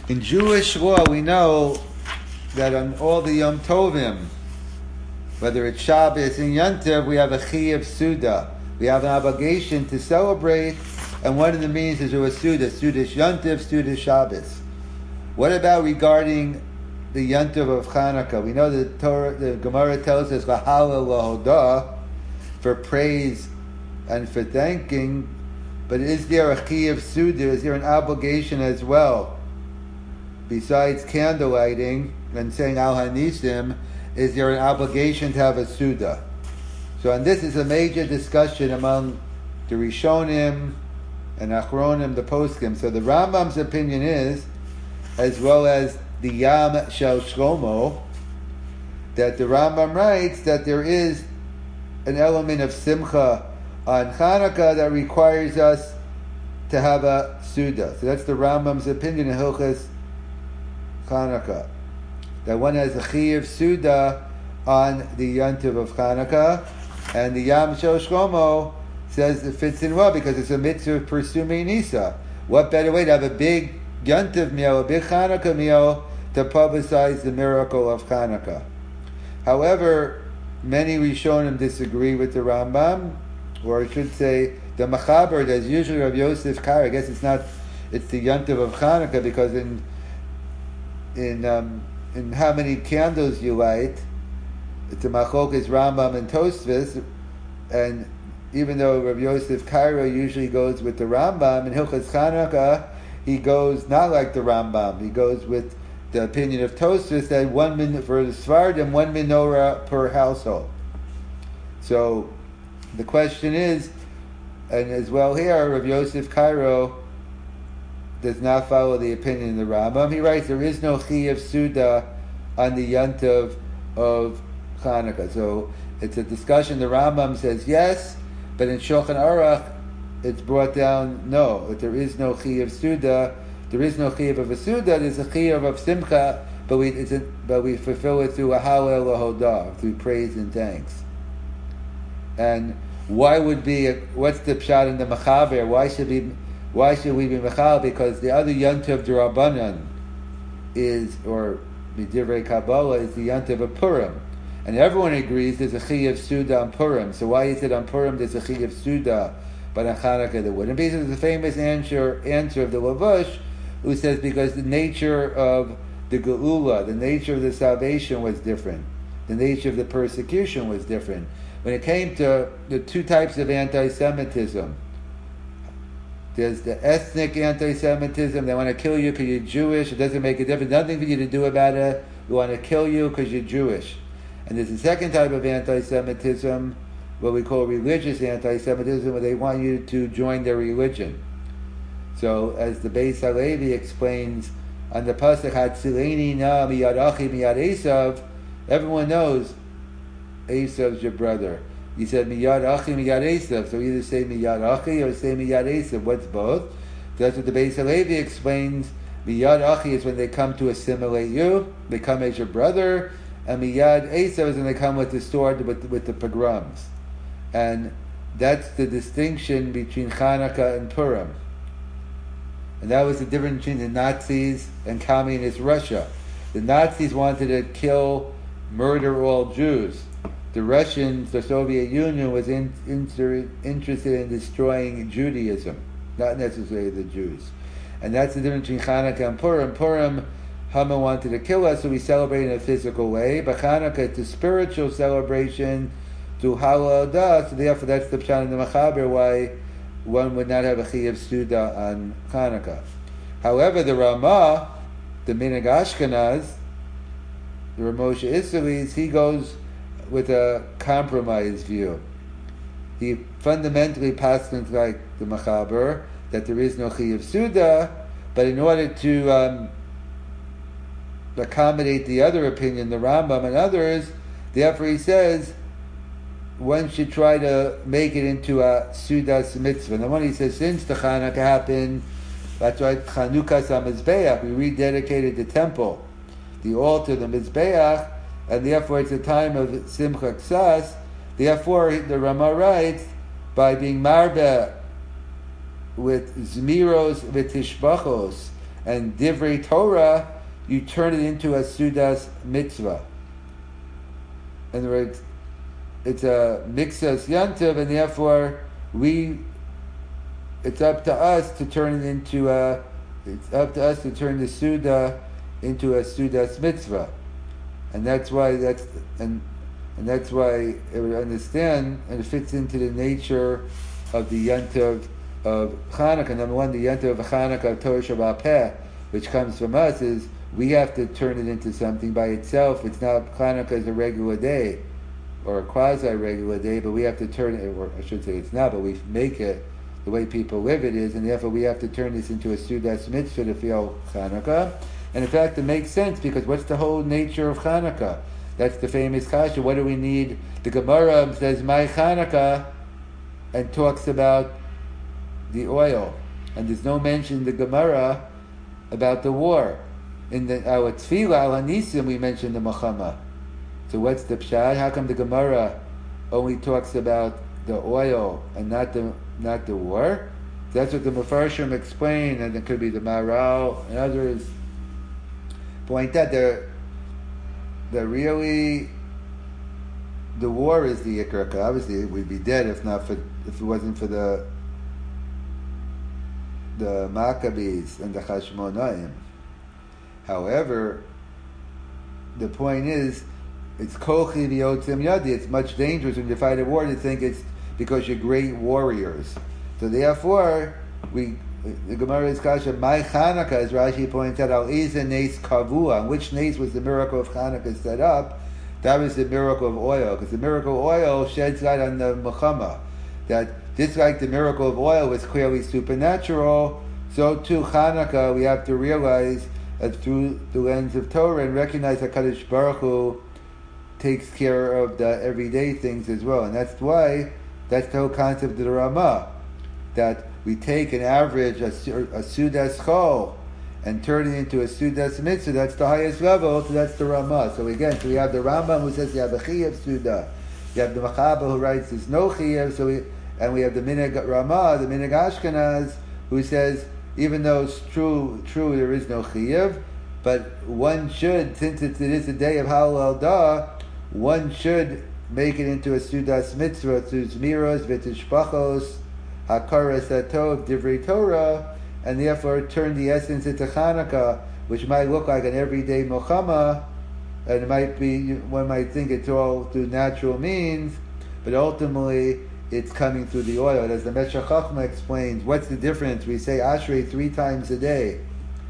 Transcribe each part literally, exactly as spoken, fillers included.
In Jewish law, we know that on all the Yom Tovim, whether it's Shabbos and Yontiv, we have a Chiyuv Suda. We have an obligation to celebrate, and one of the means is to a Suda, Suda Yontiv, Suda Shabbos. What about regarding the Yontiv of Chanukah? We know the Torah, the Gemara tells us Lahala Lahodah, for praise and for thanking, but is there a Chiyuv Suda? Is there an obligation as well? Besides candle lighting and saying Al Hanisim, is there an obligation to have a Suda? So, and this is a major discussion among the Rishonim and Achronim, the Poskim. So the Rambam's opinion is, as well as the Yam Shel Shlomo, that the Rambam writes that there is an element of Simcha on Chanukah that requires us to have a Suda. So that's the Rambam's opinion in Hilchos Chanukah, that one has a Chiyuv Suda on the Yontiv of Chanukah, and the Yam Shel Shlomo says it fits in well because it's a mitzvah of pursuing Nisa. What better way to have a big Yontiv meal, a big Chanukah meal, to publicize the miracle of Chanukah? However, many Rishonim disagree with the Rambam, or I should say the Machaber, that's usually Rav Yosef Karo. I guess it's not, it's the Yontiv of Chanukah, because in in um, in how many candles you light, it's a Machlokes Rambam and Tosfos, and even though Rav Yosef Karo usually goes with the Rambam, in Hilchos Chanukah he goes not like the Rambam. He goes with the opinion of Tosfos that one min for the Sfardim, one menorah per household. So the question is, and as well here, Rav Yosef Karo does not follow the opinion of the Rambam. He writes there is no Chiyuv Suda on the Yontiv of Chanukah. So it's a discussion. The Rambam says yes, but in Shulchan Aruch it's brought down no, that there is no Chiyuv Suda. There is no Chiyuv of a Suda. There's a Chiyuv of Simcha, but we it's a, but we fulfill it through a Halel Lahodah, through praise and thanks. And why would be a, what's the pshat in the Mechaber? Why should be Why should we be mechal? Because the other Yontiv D'Rabbanan is, or B'divrei Kabbalah, is the Yontiv of Purim. And everyone agrees there's a Chiyuv Suda on Purim. So why is it on Purim there's a Chiyuv Suda, but on Chanukah there wouldn't? Basically, the famous answer, answer of the Lavush, who says because the nature of the Geula, the nature of the salvation was different. The nature of the persecution was different. When it came to the two types of anti-Semitism, there's the ethnic anti-Semitism. They want to kill you because you're Jewish. It doesn't make a difference. Nothing for you to do about it. We want to kill you because you're Jewish. And there's a second type of anti-Semitism, what we call religious anti-Semitism, where they want you to join their religion. So, as the Beis Halevi explains on the pasuk Hatzileni na miyad achi miyad Esav, everyone knows Esav's your brother. He said miyad achi miyad Esav, so either say miyad achi or say miyad Esav. What's both? That's what the Beis Halevi explains. Miyad achi is when they come to assimilate you, they come as your brother, and miyad Esav is when they come with the sword, with with the pogroms, and that's the distinction between Chanukah and Purim. And that was the difference between the Nazis and communist Russia. The Nazis wanted to kill, murder all Jews. The Russians, the Soviet Union, was in, in, interested in destroying Judaism, not necessarily the Jews. And that's the difference between Chanukah and Purim. Purim, Haman wanted to kill us, so we celebrate in a physical way. But Chanukah, it's a spiritual celebration to Haladah, so therefore that's the pshat in the Mechaber, why one would not have a Chiyuv Suda on Chanukah. However, the Ramah, the Minhag Ashkenaz, the Rav Moshe Isserles, he goes with a compromised view. He fundamentally passes like the Mechaber, that there is no Chiyuv Suda, but in order to um, accommodate the other opinion, the Rambam and others, therefore he says one should try to make it into a Sudas mitzvah. And when he says since the Chanukah happened, that's why Chanukas HaMizbeach, we rededicated the temple, the altar, the Mizbeach, and therefore it's a time of Simcha Ksas. Therefore, the Rama writes, by being marbe with Zmiros v'tishbachos And Divrei Torah, you turn it into a Sudas mitzvah. In other words, it's a Mixas Yantiv, and therefore we, it's up to us to turn it into a, it's up to us to turn the Suda into a Sudas mitzvah. And that's why that's, and and that's why it would understand, and it fits into the nature of the Yantiv of Chanukah. Number one, the Yantiv of Chanukah of Torah Shabbat Peh, which comes from us, is we have to turn it into something by itself. It's not, Chanukah is a regular day, or a quasi-regular day, but we have to turn it, or I should say it's not, but we make it the way people live it is, and therefore we have to turn this into a Sudas mitzvah to feel Chanukah. And in fact, it makes sense, because what's the whole nature of Chanukah? That's the famous kasha. What do we need? The Gemara says, my Chanukah, and talks about the oil. And there's no mention in the Gemara about the war. In the, our Tefillah, Al Hanisim, we mentioned the Milchama. So what's the pshat? How come the Gemara only talks about the oil and not the not the war? That's what the Mefarshim explain, and it could be the Maharal and others point out. They're, they're really, the war is the Ikra. Obviously, we'd be dead if not for if it wasn't for the the Maccabees and the Hashmonaim. However, the point is, it's kochi v'yotzim yadi. It's much dangerous when you fight a war to think it's because you're great warriors. So therefore, we the Gemara is kasha. My Chanukah, as Rashi points out, al iza nes kavua. Which nes was the miracle of Chanukah set up? That was the miracle of oil, because the miracle of oil sheds light on the Milchama. That just like the miracle of oil was clearly supernatural, so too Chanukah, we have to realize that through the lens of Torah and recognize that Kadosh Baruch Hu takes care of the everyday things as well. And that's why, that's the whole concept of the Ramah, that we take an average, a, a Sudas Chol, and turn it into a Sudas Mitzvah. That's the highest level, so that's the Ramah. So again, so we have the Rambam who says you have a Chiyuv Suda, you have the Machaba who writes there's no Chiyuv, so we, and we have the Minhag Ramah, the Minhag Ashkenaz, who says even though it's true, true there is no Chiyuv, but one should, since it is a day of Halal Da, one should make it into a Sudas Mitzvah through Zmiros, V'tishpachos, Hakaras Atov, Divrei Torah, and therefore turn the essence into Chanukah, which might look like an everyday Milchama, and it might be, one might think it's all through natural means, but ultimately it's coming through the oil. And as the Meshech Chochmah explains, what's the difference? We say Ashrei three times a day,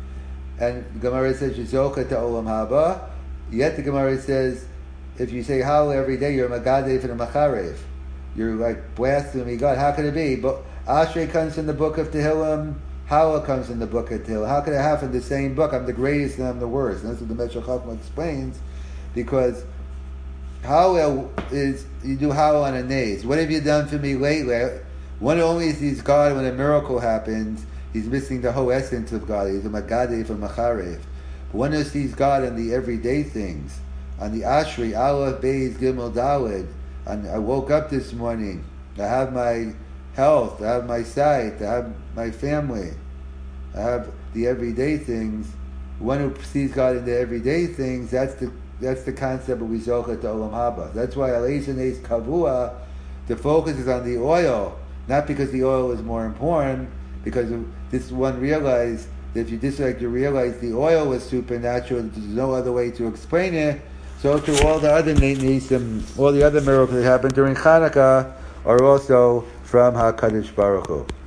and the Gemara says Yizocha to Olam Haba. Yet the Gemara says if you say Hallel every day, you're Magadef and a Macharev. You're like blasphemy God. How could it be? But Ashrei comes in the book of Tehillim. Hallel comes in the book of Tehillim. How could it happen in the same book? I'm the greatest and I'm the worst. And that's what the Meshech Chochmah explains, because Hallel is, you do Hallel on a naze. What have you done for me lately? One only sees God when a miracle happens. He's missing the whole essence of God. He's a Magadef and Macharev. But one who sees God in the everyday things, on the Ashri, Aleph, Beis, Gimel, Daled, and I woke up this morning, I have my health, I have my sight, I have my family, I have the everyday things. One who sees God in the everyday things, that's the that's the concept of Wizocha to Olam Haba. That's why Aleishanes Kavua, the focus is on the oil, not because the oil is more important, because this one realized that if you just like to realize the oil was supernatural, there's no other way to explain it. So to all the other nisim, all the other miracles that happened during Chanukah are also from HaKadosh Baruch Hu.